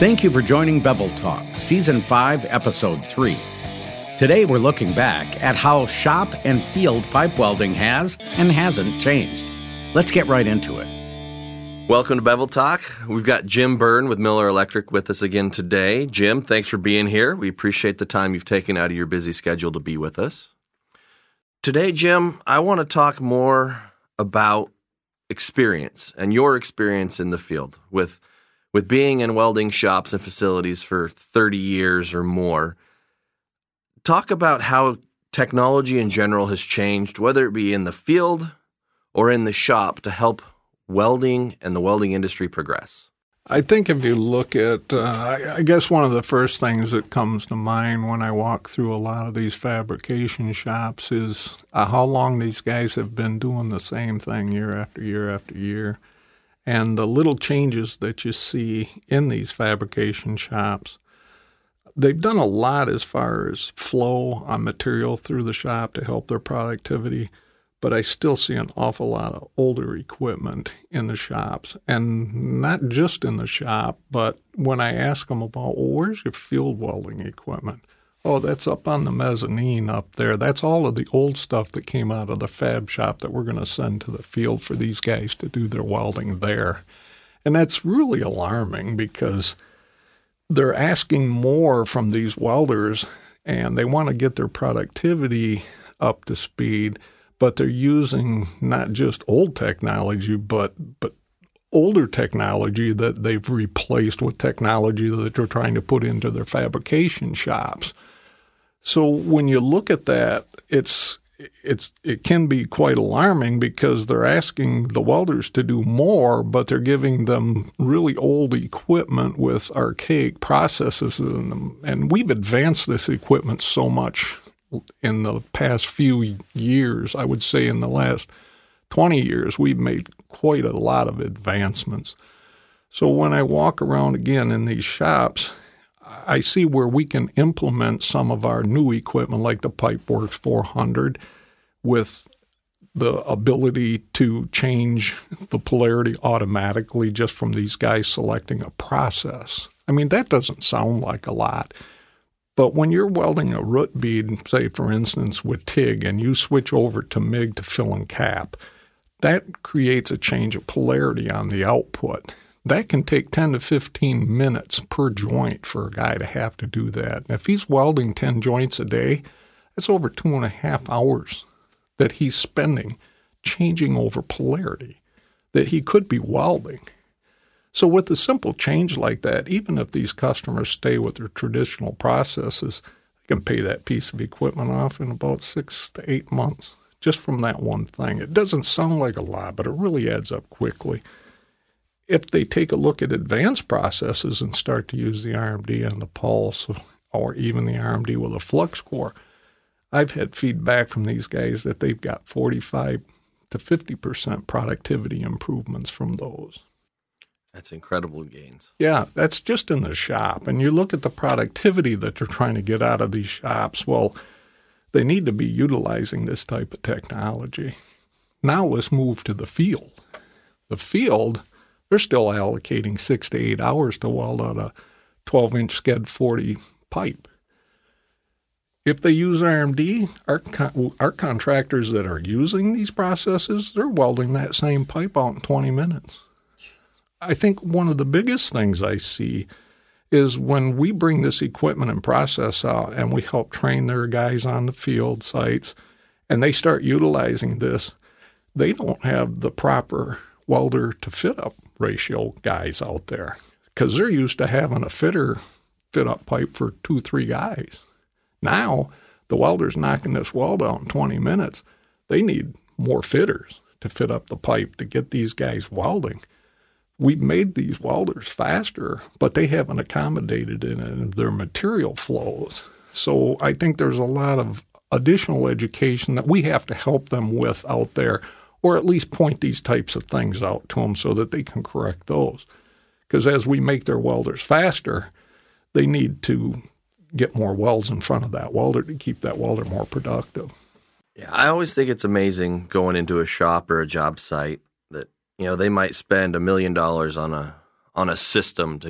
Thank you for joining Bevel Talk, Season 5, Episode 3. Today we're looking back at how shop and field pipe welding has and hasn't changed. Let's get right into it. Welcome to Bevel Talk. We've got Jim Byrne with Miller Electric with us again today. Jim, thanks for being here. We appreciate the time you've taken out of your busy schedule to be with us. Today, Jim, I want to talk more about experience and your experience in the field with being in welding shops and facilities for 30 years or more. Talk about how technology in general has changed, whether it be in the field or in the shop, to help welding and the welding industry progress. I think if you look at, I guess one of the first things that comes to mind when I walk through a lot of these fabrication shops is how long these guys have been doing the same thing year after year after year. And the little changes that you see in these fabrication shops, they've done a lot as far as flow on material through the shop to help their productivity, but I still see an awful lot of older equipment in the shops. And not just in the shop, but when I ask them about, well, where's your field welding equipment? Oh, that's up on the mezzanine up there. That's all of the old stuff that came out of the fab shop that we're going to send to the field for these guys to do their welding there. And that's really alarming because they're asking more from these welders and they want to get their productivity up to speed, but they're using not just old technology, but older technology that they've replaced with technology that they're trying to put into their fabrication shops. So when you look at that, it can be quite alarming because they're asking the welders to do more, but they're giving them really old equipment with archaic processes in them. And we've advanced this equipment so much in the past few years. I would say in the last 20 years, we've made quite a lot of advancements. So when I walk around again in these shops, I see where we can implement some of our new equipment like the PipeWorks 400 with the ability to change the polarity automatically just from these guys selecting a process. I mean, that doesn't sound like a lot. But when you're welding a root bead, say, for instance, with TIG, and you switch over to MIG to fill and cap, that creates a change of polarity on the output. That can take 10 to 15 minutes per joint for a guy to have to do that. And if he's welding 10 joints a day, that's over 2.5 hours that he's spending changing over polarity that he could be welding. So with a simple change like that, even if these customers stay with their traditional processes, they can pay that piece of equipment off in about 6 to 8 months just from that one thing. It doesn't sound like a lot, but it really adds up quickly. If they take a look at advanced processes and start to use the RMD and the pulse or even the RMD with a flux core, I've had feedback from these guys that they've got 45 to 50% productivity improvements from those. That's incredible gains. Yeah, that's just in the shop. And you look at the productivity that they're trying to get out of these shops, well, they need to be utilizing this type of technology. Now let's move to the field. The field, they're still allocating 6 to 8 hours to weld out a 12-inch Sked 40 pipe. If they use RMD, our contractors that are using these processes, they're welding that same pipe out in 20 minutes. I think one of the biggest things I see is when we bring this equipment and process out and we help train their guys on the field sites and they start utilizing this, they don't have the proper welder to fit up ratio guys out there because they're used to having a fitter fit up pipe for 2-3 guys. Now the welder's knocking this weld out in 20 minutes. They need more fitters to fit up the pipe to get these guys welding. We've made these welders faster, but they haven't accommodated it in their material flows. So I think there's a lot of additional education that we have to help them with out there, or at least point these types of things out to them so that they can correct those. Because as we make their welders faster, they need to get more welds in front of that welder to keep that welder more productive. Yeah, I always think it's amazing going into a shop or a job site that, you know, they might spend $1 million on a system to get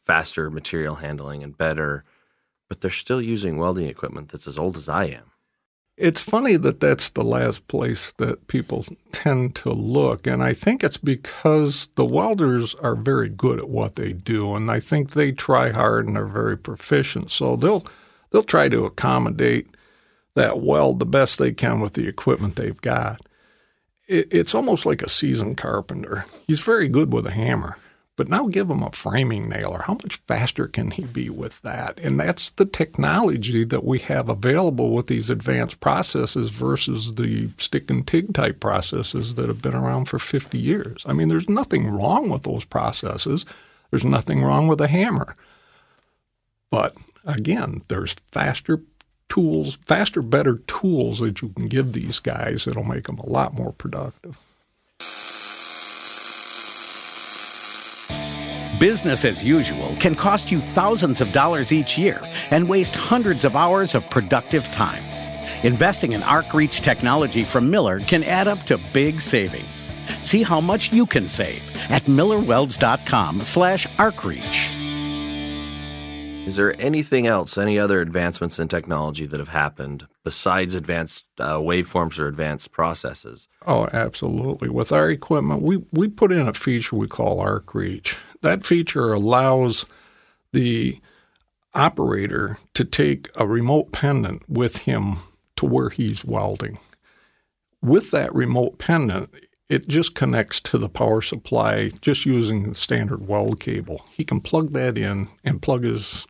faster material handling and better, but they're still using welding equipment that's as old as I am. It's funny that that's the last place that people tend to look, and I think it's because the welders are very good at what they do, and I think they try hard and are very proficient. So they'll try to accommodate that weld the best they can with the equipment they've got. It's almost like a seasoned carpenter. He's very good with a hammer. But now give him a framing nailer. How much faster can he be with that? And that's the technology that we have available with these advanced processes versus the stick and TIG type processes that have been around for 50 years. I mean, there's nothing wrong with those processes. There's nothing wrong with a hammer. But again, there's faster, better tools that you can give these guys that'll make them a lot more productive. Business as usual can cost you thousands of dollars each year and waste hundreds of hours of productive time. Investing in ArcReach technology from Miller can add up to big savings. See how much you can save at millerwelds.com/ArcReach. Is there anything else, any other advancements in technology that have happened besides advanced waveforms or advanced processes? Oh, absolutely. With our equipment, we put in a feature we call ArcReach. That feature allows the operator to take a remote pendant with him to where he's welding. With that remote pendant, it just connects to the power supply just using the standard weld cable. He can plug that in and plug his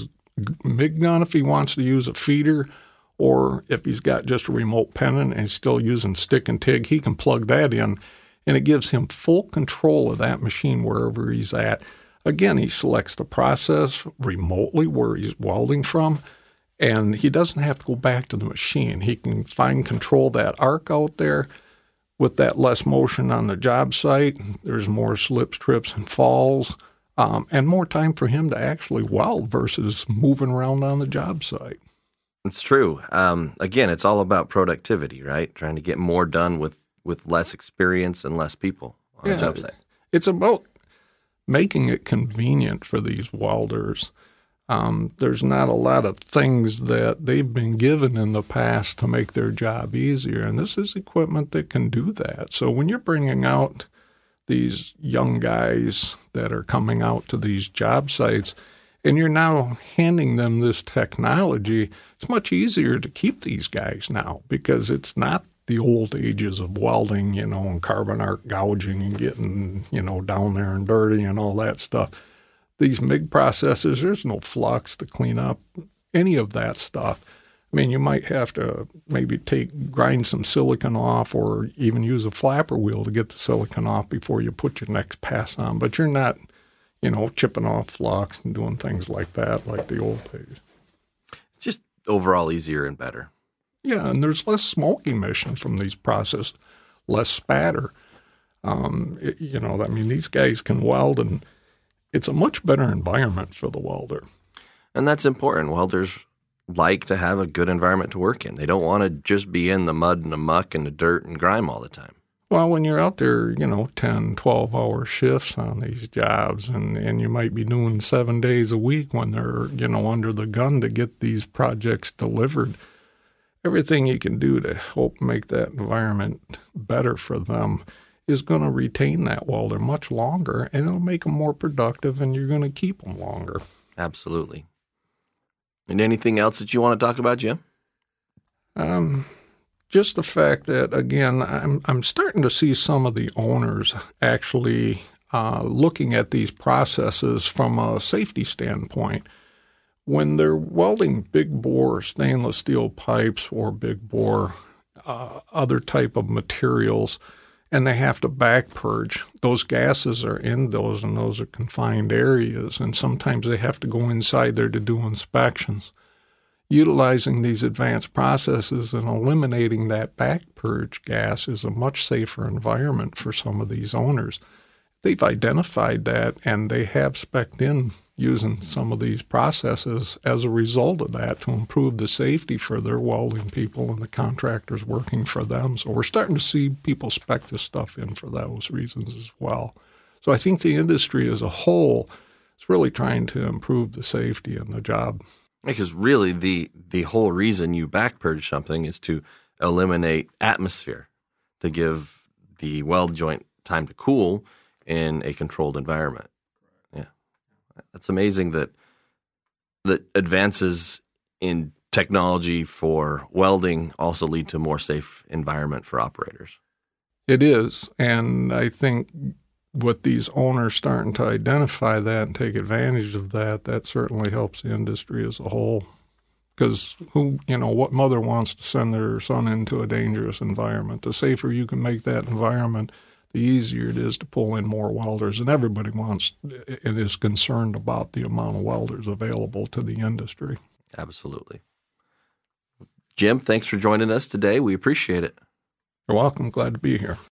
MIG gun if he wants to use a feeder, or if he's got just a remote pendant and he's still using stick and TIG, he can plug that in, and it gives him full control of that machine wherever he's at. Again, he selects the process remotely where he's welding from, and he doesn't have to go back to the machine. He can control that arc out there. With that less motion on the job site, there's more slips, trips, and falls, and more time for him to actually weld versus moving around on the job site. It's true. Again, it's all about productivity, right? Trying to get more done with less experience and less people on a job site. It's about making it convenient for these welders. There's not a lot of things that they've been given in the past to make their job easier, and this is equipment that can do that. So when you're bringing out these young guys that are coming out to these job sites and you're now handing them this technology, it's much easier to keep these guys now because it's not the old ages of welding, and carbon arc gouging and getting, down there and dirty and all that stuff. These MIG processes, there's no flux to clean up any of that stuff. I mean, you might have to maybe grind some silicon off or even use a flapper wheel to get the silicon off before you put your next pass on. But you're not, chipping off flux and doing things like that like the old days. It's just overall easier and better. Yeah, and there's less smoke emission from these processes, less spatter. These guys can weld, and it's a much better environment for the welder. And that's important. Welders like to have a good environment to work in. They don't want to just be in the mud and the muck and the dirt and grime all the time. Well, when you're out there, 10, 12-hour shifts on these jobs, and you might be doing 7 days a week when they're, under the gun to get these projects delivered, everything you can do to help make that environment better for them is going to retain that welder much longer, and it'll make them more productive, and you're going to keep them longer. Absolutely. And anything else that you want to talk about, Jim? Just the fact that, again, I'm starting to see some of the owners actually looking at these processes from a safety standpoint. When they're welding big bore stainless steel pipes or big bore other type of materials, and they have to back purge, those gases are in those, and those are confined areas, and sometimes they have to go inside there to do inspections. Utilizing these advanced processes and eliminating that back purge gas is a much safer environment for some of these owners. They've identified that, and they have spec'd in using some of these processes as a result of that to improve the safety for their welding people and the contractors working for them. So we're starting to see people spec this stuff in for those reasons as well. So I think the industry as a whole it's really trying to improve the safety in the job. Because really the whole reason you back purge something is to eliminate atmosphere, to give the weld joint time to cool in a controlled environment. Yeah. That's amazing that advances in technology for welding also lead to a more safe environment for operators. It is, and I think with these owners starting to identify that and take advantage of that, that certainly helps the industry as a whole. Because what mother wants to send their son into a dangerous environment? The safer you can make that environment, the easier it is to pull in more welders. And everybody wants and is concerned about the amount of welders available to the industry. Absolutely. Jim, thanks for joining us today. We appreciate it. You're welcome. Glad to be here.